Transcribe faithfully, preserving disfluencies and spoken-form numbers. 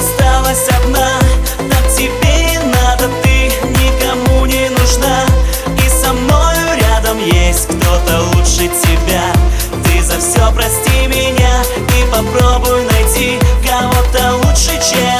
осталась одна, так тебе и надо, ты никому не нужна. И со мною рядом есть кто-то лучше тебя. Ты за все прости меня и попробуй найти кого-то лучше, чем